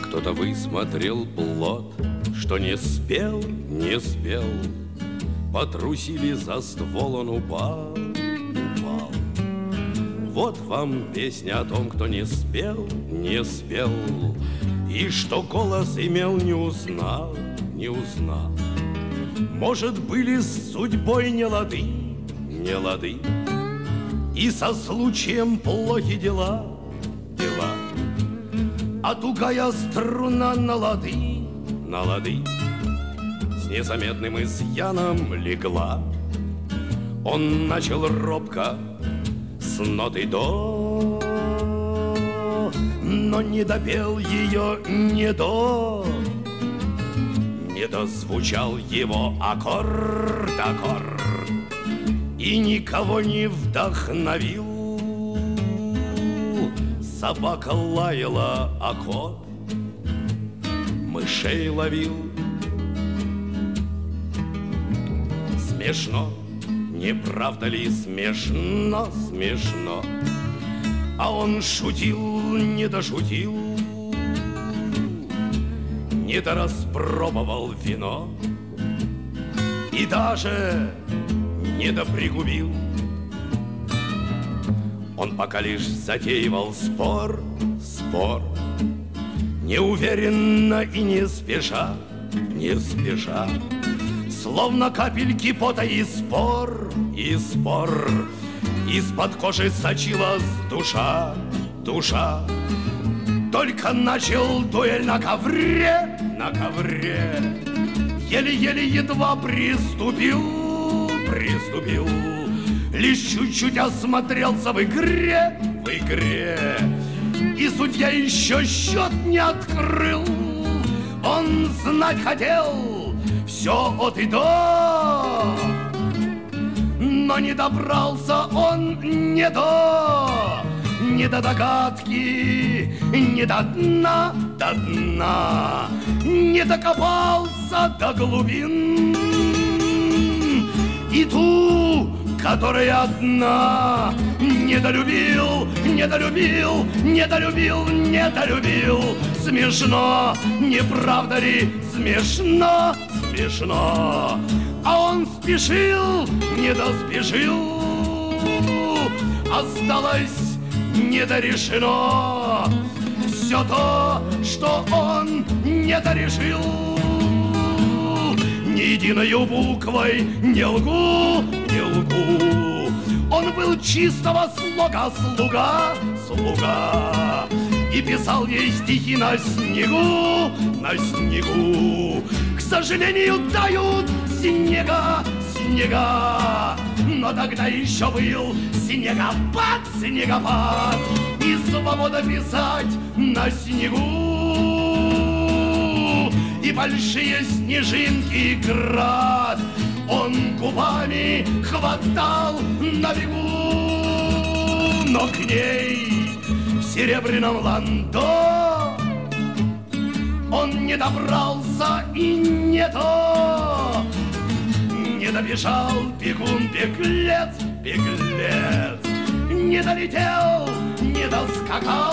Кто-то высмотрел плод, что не спел, не спел. Потрусили за ствол, он упал, упал. Вот вам песня о том, кто не спел, не спел. И что голос имел, не узнал, не узнал. Может, были с судьбой не лады, не лады. И со случаем плохи дела, дела. А тугая струна на лады, на лады, с незаметным изъяном легла. Он начал робко с ноты до, но не допел ее не до. Не дозвучал его аккорд, аккорд, и никого не вдохновил. Собака лаяла, а кот мышей ловил. Смешно, не правда ли смешно, смешно? А он шутил, не дошутил, не дораспробовал вино и даже не допригубил. Он пока лишь затеивал спор, спор, неуверенно и не спеша, не спеша, словно капельки пота и спор, и спор. Из-под кожи сочилась душа, душа. Только начал дуэль на ковре, на ковре. Еле-еле едва приступил, приступил. Лишь чуть-чуть осмотрелся в игре, в игре. И судья еще счет не открыл. Он знать хотел все от и до, но не добрался он не до догадки, не до дна, до дна. Не докопался до глубин. И ту, которая одна, недолюбил, недолюбил, недолюбил, недолюбил. Смешно, не правда ли? Смешно, смешно. А он спешил, не доспешил. Осталось недорешено все то, что он недорешил. Ни единою буквой не лгу, не лгу. Он был чистого слога слуга, слуга. И писал ей стихи на снегу, на снегу. К сожалению, тают снега, снега. Но тогда еще был снегопад, снегопад. И свобода писать на снегу. И большие снежинки град он губами хватал на бегу. Но к ней в серебряном ландо он не добрался и не то. Не добежал бегун-беглец, беглец. Не долетел, не доскакал,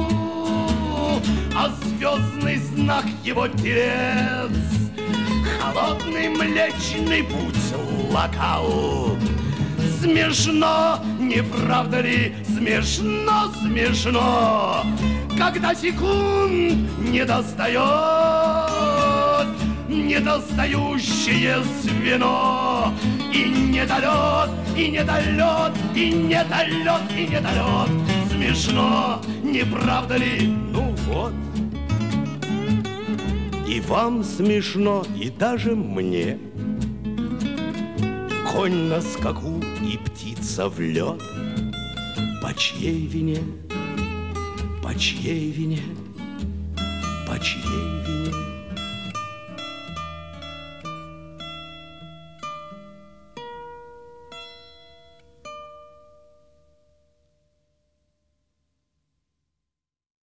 а звездный знак его телец холодный млечный путь локал. Смешно, не правда ли? Смешно, смешно, когда секунд не достает недостающее звено. И недолет, и недолет, и недолет, и недолет. Смешно, не правда ли? Ну вот. И вам смешно, и даже мне. Конь на скаку и птица в лед. По чьей вине? По чьей вине? По чьей вине?